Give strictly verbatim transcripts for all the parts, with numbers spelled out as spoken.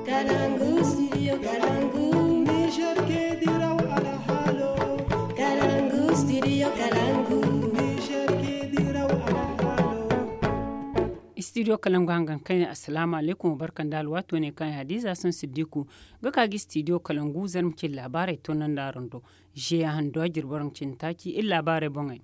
Kalangu, studio Kalangu. Niger ke diraw ala halo. Kalangu, studio Kalangu. Niger ke diraw ala halo. Studio Kalangu hangan kai assalamu alaikum barkan da alwato ne kan hadiza sun siddiku ga kagi studio Kalangu zan muke labarai to nan da rondo je ya hando girbaran cintaki in labarai bongai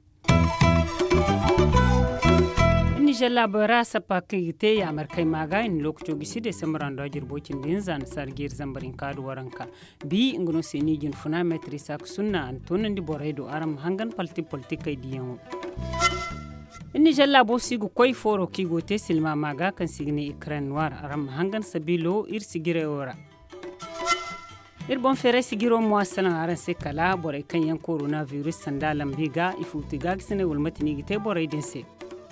Nijar labara sapa kigite ya markai maga in lokacin gisi da samaran da girbokin din zan sargir zambarin kadu waranka bi ngono seni gin funa metri sak sunna antonan di boredo aram hangan palti politika diyan Nijar labo sigu koi foro kigo te silma maga kan signe ikran noir aram hangan sabilo ir sigire ora ir bon fere sigiro mo salan aran se kala bore kan yan coronavirus sandalam biga ifutiga gisne wulmatini gite bore dinse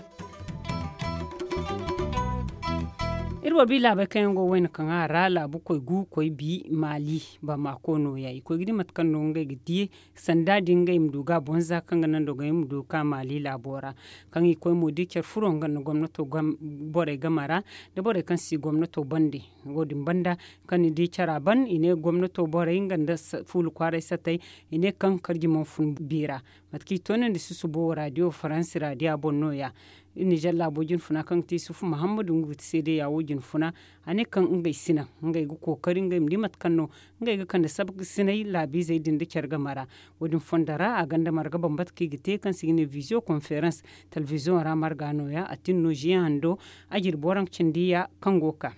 irwa bi labai kayan go wani kan ara labu koi gu koi bi mali ba ma kono yayi ko gidi mat kan no ngai gidi sanda dinga im duga bonza kan nan do gam duka mali labora kan yi koi modi ker furon gan gwamnato gam bore gamara da bore kan si gwamnato bande godin banda kan di cara ban ine gwamnato bore inganda ful kware satai ine kan karji mon fun bira matki tonen di susu bo radio france radio bonno ya Nijar labojin funa kan ti sufu Muhammadu Nguti sai dai yawo jin funa ane kan ngai sina ngai gu kokarin ngai mdimat kanno ngai ga kan da sabki sinai labi zai din dikar gamara wadin fondara a ganda marga bambat ki gite kan sigine visio conference television ra margano ya atin no jiando ajir boran cindiya kan goka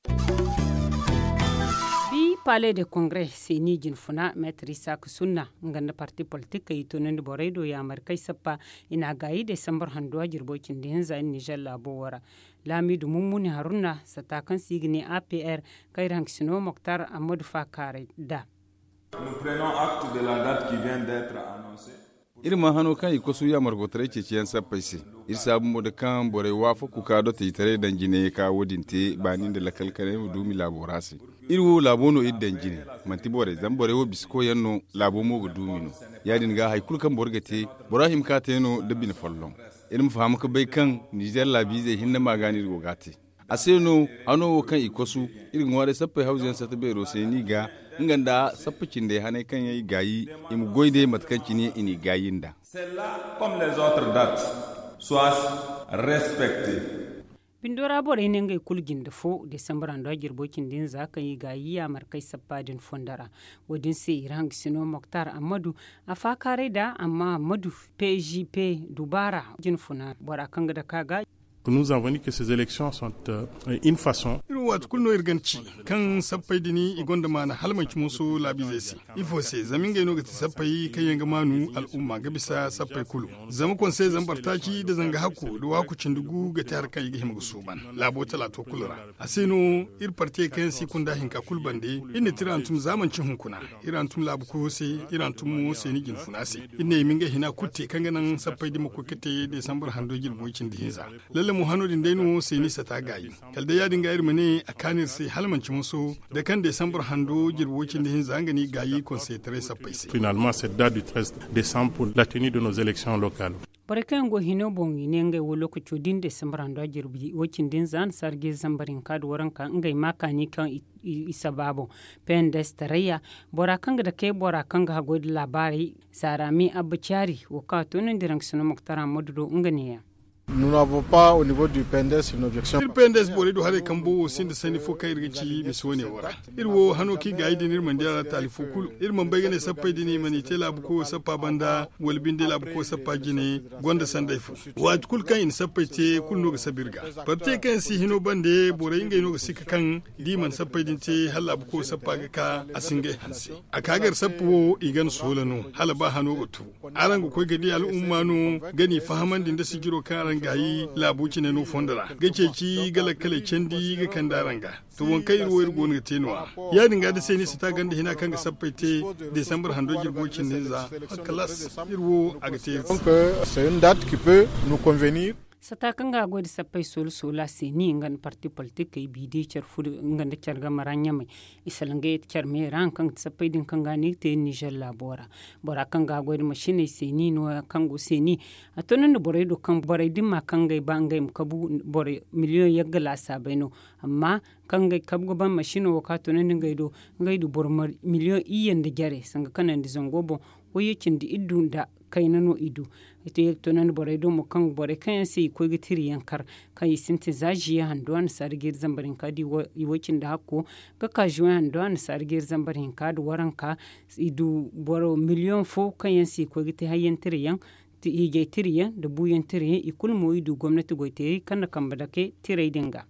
Palais de Congrès c'est ni jin funa maître Isaac Sunna nganda parti politique yi tonen boredo ya markai sappa ina gayi December hando jirbokin da yanzu in Niger labo wara Lamidu Mummuni Haruna satakan signi A P R kai ranksino Mokhtar Ahmadu Fakare da Nous prenons acte de la date qui vient d'être annoncée irma hano kan ikosu ya margotare ce ciyan sappaise ir sabu da kan bore wafa ku ka do tare dan jine ka wodinte banin da lakalkare mu dumi laborasi irwo labono iddan jine manti bore zan bore wo bisko yanno labo mo dumi no yadin ga haykul kan borgate ibrahim ka teno dabin fallon irin fahamu ka bai kan Niger labi zai hinna magani go gate aseno ano kan ikosu irin ware sappai hausen sa tabe ro sai ni ga nganda sappacin da hane kan yayi gayi im goide matkanci ne ini gayinda celle-là comme les autres dates soit respectée Bindora bore ne ngai kulgin da fo December ando girbokin din zaka yi gayi ya markai sappadin fondara wadin sai iran sino Mokhtar Ahmadu afakare da amma Ahmadu P J P Dubara jinfuna bora kan da kaga Nous avons dit que ces élections sont euh, une façon. Wat kulno irganci kan sappai dini igonda mana halmanci musu labizesi. Ifo se zamin gaino ga sappai kan yanga manu al'umma ga bisa sappai kulu. Zama kon sai zambar taki da zanga haku da waku cindugu ga tar kai ga himu suban. Labo talato kulura. Aseno ir parte kan si kunda hinka kulbande inne tirantum zamancin hunkuna. Irantum labu ko se irantum mu se ni gin funase. Inne minga hina kutte kan ganan sappai dimo ko kete December hando gilboicin dinza. mu hanodin dainu sai nisa ta gayi kalda ya dinga irma ne a kanin sai halmanci musu da kan December hando girwokin da hin zangani gayi concentré sappai sai Finalement cette date du treize décembre pour la tenue de nos élections locales Barkan go hino bongi ne ngai wo lokaci din December hando girbi wokin din zan sarge zambarin kadu waranka ngai makani kan isa babo pendes tarayya bora kanga da kai bora kanga hagodi labari sarami abuchari wakato nan dirang suno Mokhtar Ahmadu ngane Nous n'avons pas au niveau du P N D S une objection. Il P N D S bore do hare kambo sin da sani fo kai rigici misone wara. Irwo hano ki ga idin irman da talifu kul irman bai gane sappai dini mani tela bu ko sappa banda walbin de labu ko sappa gine gonda sandai fu. Wa kul kan in sappai te kul no ga sabirga. Parte kan si hino bande bore inga no ga sika kan di man sappai din te halla bu ko sappa ga ka asinge hanse. Akagar sappo igan solano hala ba hano go tu. Arango ko gadi al ummano gani fahaman din da sigiro kan gayi labuci ne no fondara gace ci gala kale kendi ga kandaranga to won kai ruwar gonu tenuwa ya dinga da sai ni ta ganda hina kan ga sabbaite December hando girbokin ne za class irwo agate donc c'est une date qui peut nous convenir sata kanga godi sapai sol sola seni ngan parti politik kai bidi char fudu ngan da char gamaranya mai isalange char me ran kan sapai din kanga ni te Niger labora bora kanga godi machine seni no kango seni atonan borai do kan borai din ma kanga bangai kabu borai miliyon yagala sabaino amma kanga kabgo ban machine wo ka tonan ngaido ngaido bor miliyon iyan da jare sanga kanan di zongobo woyekin di iddu da kainano idu ito yekto nan boray do mo kan boray kan sai ko gitiri yankar kai sinti zaji ya handwan sargir zambarin kadi iwokin da hakko ga ka juwan handwan sargir zambarin kadi waranka idu boro miliyon fo kan sai ko giti hayyan tiriyan ti ige tiriyan da buyan tiriyan ikul mo idu gwamnati goite kan kan badake tirai dinga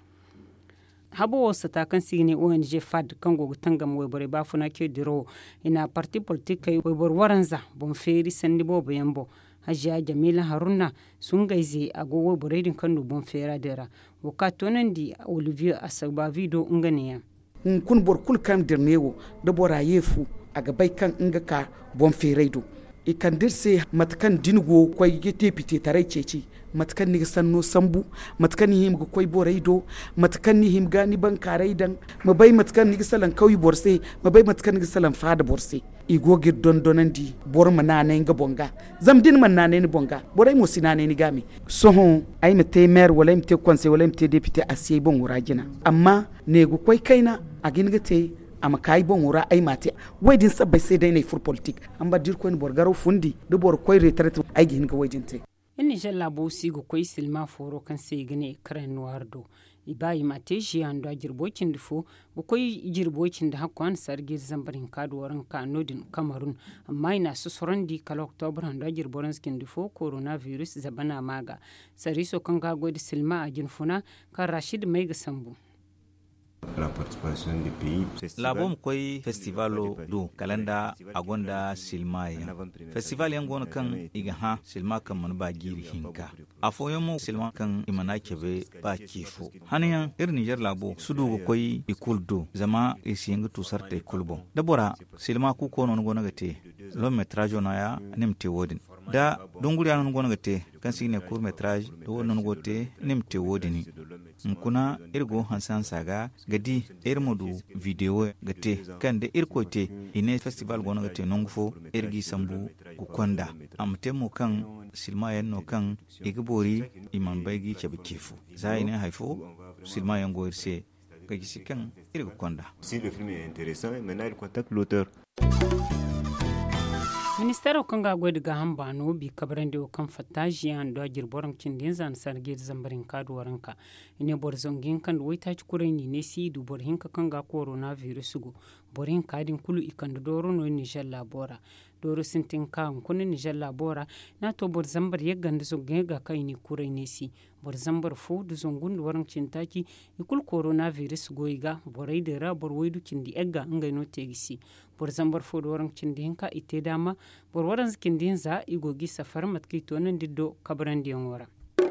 habo wasa ta kan sigine O N G F A D kan gogo tangam we bore ba funa ke diro ina parti politique we bor waranza bon feri sandi bo bayambo hajiya Jamila Haruna sun gaize agogo bore din kan bon fera dera wakato nan di Olivier Asagba video ngane ya kun bor kul kam dernewo da bora yefu aga bai kan inga ka bon feraido ikan dirse matkan dingo koy gete pite tarai ceci matkan ni sanno sambu matkan ni him koy boraido matkan ni him gani ban karaidan mabai matkan ni salan kauyi borse mabai matkan ni salan fada borse igo gir don donandi bor manane nga bonga zamdin manane ni bonga borai mo sinane ni gami sohon ay mete maire wala mete conseil wala mete député asiy bon wuragina amma nego koy kaina agin gate ama kai bon wura ay mate waydin sabbai sai dai ne fur politique amba dir ko ni borgaro fundi de bor koy retraite ay gin ga waydinte in Niger labo sigo koy silma foro kan sai gane kran noirdo ibayi mate shi ando jirbokin dufo bu koy jirbokin da hakwan sargir zambarin kaduwaran kanodin Cameroon amma ina su sorandi kala October ando jirboran skin dufo coronavirus zabana maga sariso kan ga godi silma a jinfuna kan Rashid mai ga sambu la participation du pays labom koy festivalo do kalanda agonda silmaya festival yangon kan iga ha silma kan man ba giri hinka afoyomo silma kan imana kebe ba kifo haniya ir Niger labo sudu koy ikuldo zama isinga to sarte kulbo dabora silma ku kono ngona gate lo metrajo na ya nimte wodin da donguri anon ngona gate kan signe court metrage do non gote nimte wodini mkuna irgo hansan saga gadi irmodu video gate kan de irkote ine festival gona gate nongfo irgi sambu ku konda amtemo kan silma yanno kan igbori imam baygi chabikifu zaine haifo silma yango irse kagisi kan irgo konda si le film est intéressant maintenant il contacte l'auteur. Ministero kanga gwedi ga hamba no bi kabrande o kan fataji an do jirboran kindin zan sarge zambarin kadu waranka ine borzongin kan waita ci kureni ne si du bor hinka kanga coronavirus go borin kadin kulu ikan doro no Niger labora doro sintin kan kun Niger labora na to bor zambar yaganda so ga kai ni kureni si bor zambar fu du zongun waran cintaki ikul coronavirus go iga borai da ra bor waidu kindi egga ngai no tegisi bor zambar fu do waran cindi hinka ite dama bor waran kindin za igogi safar matki to nan diddo kabrandi ngora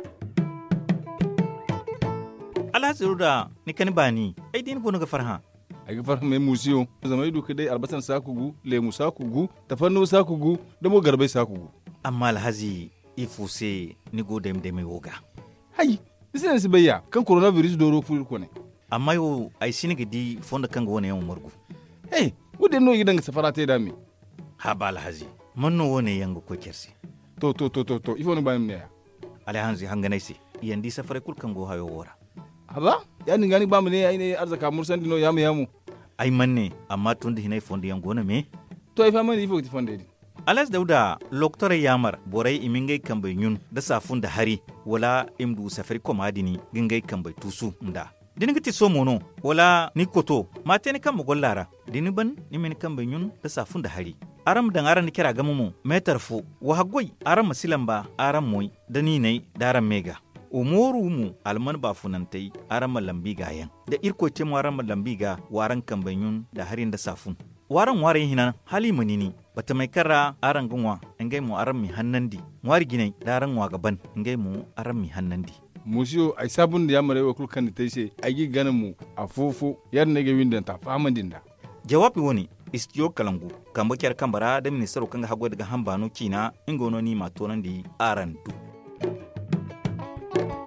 ala tsiruda ni kan bani ai din gonu ga farha ai ga farha mai musiyo zama idu kadai albasan sakugu lemu sakugu tafanno sakugu da mo garbai sakugu amma alhazi ifuse ni go dem dem woga hai isin si bayya kan coronavirus doro ful ko ne amma yo ai sini gidi fonda kan go ne yan murgu hey wude no gidan safara te dami ha ba alhazi manno wone yango ko kersi to to to to to ifo no bayim ne alhazi hanganai si yandi safare kul kan go hayo wora haba yani ngani bamu ne ai ne arzaka mursan dino yamu yamu ai manne amma tun da hinai fondi yango na me to ai fa mani ifo ti fonde di alas dauda loktore yamar borai imingai kambai nyun da safun da hari wala imdu safari komadini gingai kambai tusu nda dini gati so mono wala ni koto mate ni kan mogollara dini ban ni min kambai nyun da safun da hari aram dan aran kira gamumu metar fu wa hagoi aram masilamba aram moy da ni nei daram mega umoru mu alman ba funantai aram lambi gayan da irko ce mu aram lambi ga waran kambai nyun da harin da safun waran warin hinan hali manini bata mai kara aran gunwa ngai mu aran mi hannandi wari ginai daran wa gaban ngai mu aran mi hannandi musiyo ai sabun da yamare wa kulkan da tace ai gi ganin mu a fofo yar ne ga windan ta famandin da jawabi woni istiyo kalangu kamba kyar kambara da ministero kanga hago daga hambano kina ingono ni matonan di aran du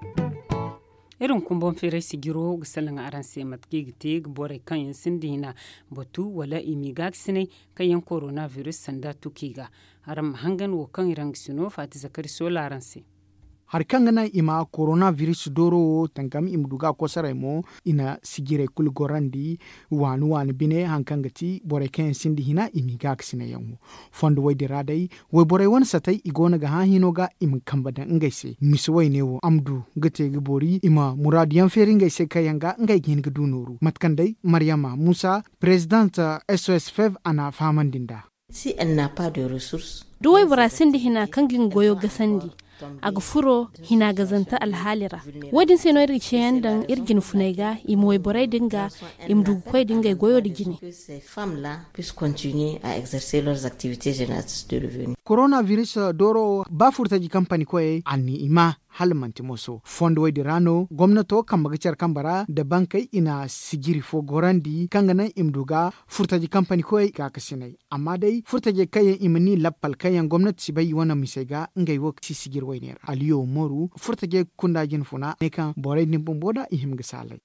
irin kumbon fere sigiro gisalin aran se matki gite bore kan yin sindina batu wala imiga sine kayan coronavirus sanda tukiga aram hangan wo kan iran sino fati zakari sola aran se har kangana ima coronavirus doro tangam imduga kosara mo ina sigire kul gorandi wanu wan bine hankangati bore ken sindi hina imiga ksine yamu fondo way diradai way bore won satai igona ga hino ga im kambada ngaise misway newo amdu gate gbori ima muradiyan feri ngaise kayanga ngai gin gdunoru matkandai maryama musa president S O S F E V ana famandinda si elle n'a pas de ressources duwai burasindi hina kangin goyo gasandi aga furo hina gazanta alhalira wadin sai no rice yandan irgin funaiga imoy borai dinga imdu koy dinga goyo digini ces femmes là puissent continuer à exercer leurs activités génératrices de revenus. Coronavirus doro ba furtaji company koy anni ima halmanti moso fondo wadi rano gwamnato kan magacar kambara da bankai ina sigiri fo gorandi kangana imduga furtaji company koy ga kasinai amma dai furtaji kayan imani lappal kayan gwamnati sibai wana misega ngai wo si sigir wayner aliyo moru furtaji kundajin funa ne kan borai nin bomboda ihim gisalai.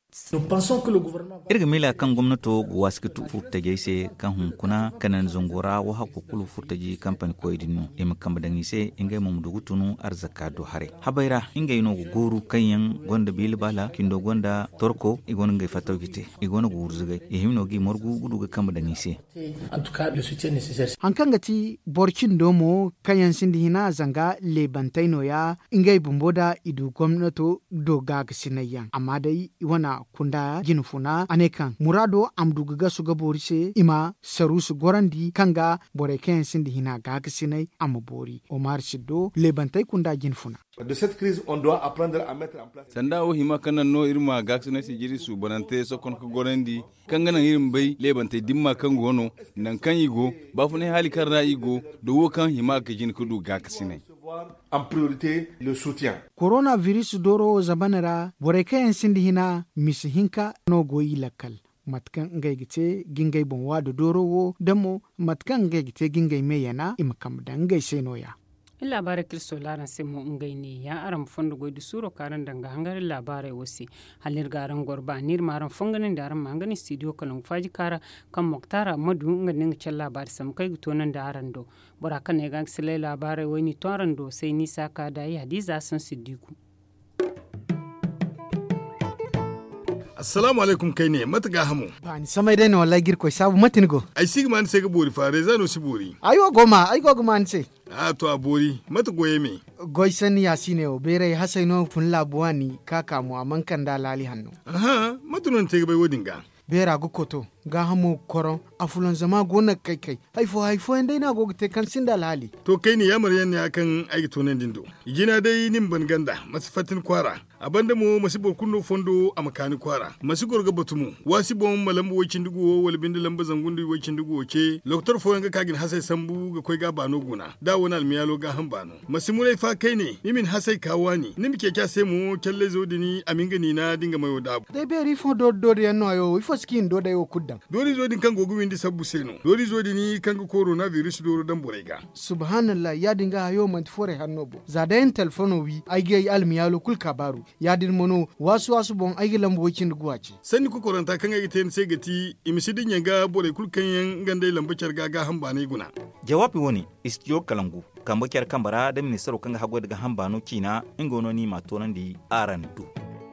irga mila kan gwamnato waskitu furtaji se kan hunkuna kanan zongora wa hakukulu furtaji company koy dinu im kambadangi se ingai mum dugutunu arzaka do hare habaira inga ino guru kanyan gonda bilbala kindo gonda torko igon ngai fataw kite igon gurzuga ihimno gi morgu guduga kamba da ngise en tout cas le soutien nécessaire hankangati borchin domo kanyan sindi hina zanga le bantaino ya ingai bumboda idu gwamnato do gaga sinayan amma dai wana kunda ginfuna anekan murado amduga gasu gaborise ima sarusu gorandi kanga bore kanyan sindi hina gaga sinai amabori Omar Siddo le bantai kunda ginfuna de cette crise on doit apprendre à mettre en place sanda o hima kanan no irma gaksina si jiri su banante so kon ko gorendi kangana irim bay lebante dimma kan gono nan kan yigo ba fune hali karra yigo do wo kan hima ka jin kudu gaksine en priorité le soutien coronavirus doro zabanara bore kayan sindi hina misihinka no goyi lakal matkan ngai gite gingay bon wado doro wo demo matkan ngai gite gingay meyana imakam dangai senoya illa bare kristo laran semo ngai ne ya aram fondo goydu suro karan danga hangar labare wosi halir garan gorba nir maran fonganin daran mangani studio kalon faji kara kan moktara madu nganin cel labare sam kai gutonan daran do bora kan ne gang sele labare woni toran do sai ni saka da ya hadiza san siddiku assalamu alaikum kai ne mataga hamu ba ni samai dai na wallahi girko sabu matin go ai sigma ni sai ga bori fare zano si bori ayo goma ai go goma ni sai a to a bori mata goye me goisan ya sine o bere hasaino fun labuwani kaka mu aman kan da lali hannu aha matunon te bai wodinga bera gukoto ga hamu koron afulon zama gona kai kai haifo haifo indai na go te kan sinda lali to kai ne yamar yan ne akan aiki tonen dindo igina dai nin ban ganda masfatin kwara abanda mu masibor kunno fondo a makani kwara masigor ga batumu wasibon malambu wacin dugo wal bindi lamba zangundu wacin dugo ce doktor foyanga kagin hasai sambu ga koi ga bano guna da wani almiyalo ga hambano masimulai fa kai ne nimin hasai kawani nimke kya sai mu kyalle zodini aminga ni na dinga mayo da dai beri fo do do de no yo ifo skin do da yo kudda dori zodin kan gogu windi sabbu seno dori zodini kan ga coronavirus doro dan borega subhanallah ya dinga hayo man fore hannobo zadayen telefono wi aige almiyalo kul kabaru yadir mono wasu wasu bon ayi lambo wakin duwace sanni ku koranta kan ayi ten sai gati imisidin yanga bore kulkan yan gande lambo charga ga hamba ne guna jawabi woni istiyo kalangu kamba kyar kambara da ministero kan hago daga hamba no kina ingono ni matonan di aran du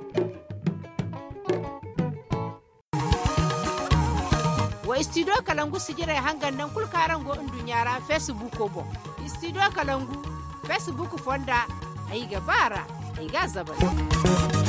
wa istiyo kalangu sigira hangan nan kulkaran go indunyara facebook ko bo istiyo kalangu facebook fonda ayi gabara ai gaza ba